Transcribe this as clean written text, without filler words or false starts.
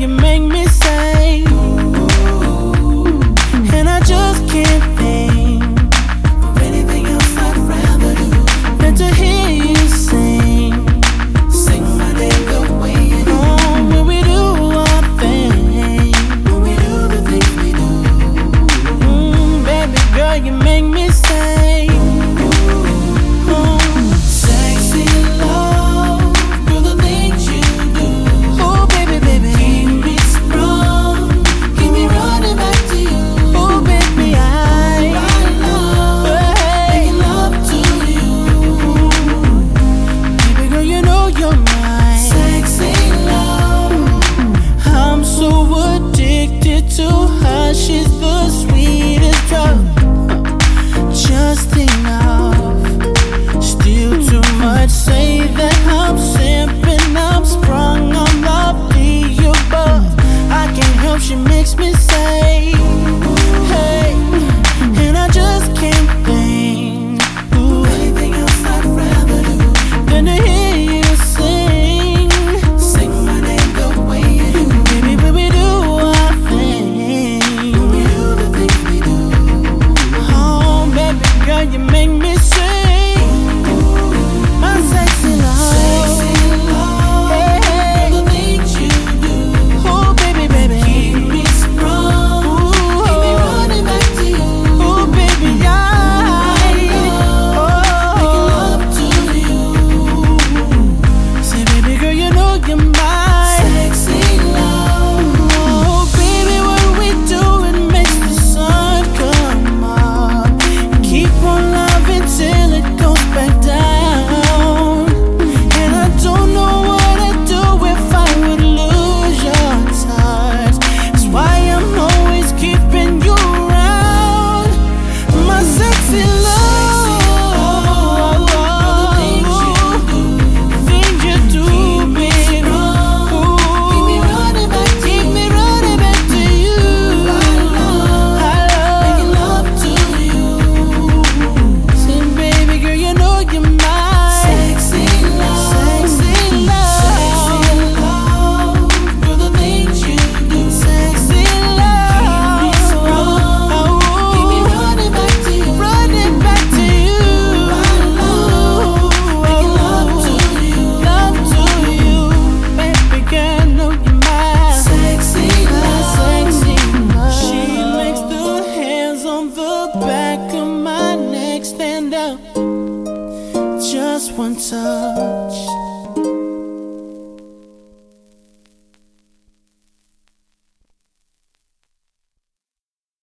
you make me say, and I just can't think of anything else I'd rather do than to hear you sing my name the way you do. When we do our thing, when we do the things we do, baby girl, you make me say, sexy love, do the things you do. Oh baby, baby, keep me strong, keep me running back to you. Oh baby, I love, making love to you. Baby girl, you know you're my sexy love. I'm so addicted to her, she's the sweetest drug. Just enough, still too much. Say that I'm simping, I'm sprung on love the above. I can't help, she makes me say, hey, and I just can't think anything else I'd rather do than to hear you sing my name the way you do. Baby, when we do our thing, when we do the things we do, oh baby girl, you make me sing my sexy love. Hey, the things you do. Oh baby, baby, keep me strong, keep me running back to you. Oh baby, making love to you. Say baby girl, you know you're my sexy love. Oh baby, what we do, it makes the sun come up. Keep on loving till it goes back down. And I don't know what I'd do if I would lose your touch. That's why I'm always keeping you around, my sexy love. Things you do, baby. Keep me running back to you. I love making love to you. Say baby girl, you know you're my sexy love. Sexy love, do the things you do. Sexy love, keep me strong, keep me running back to you. I love making love to you. Baby girl, know you're my sexy love. She makes the hands on the back of my neck stand up. Just one touch,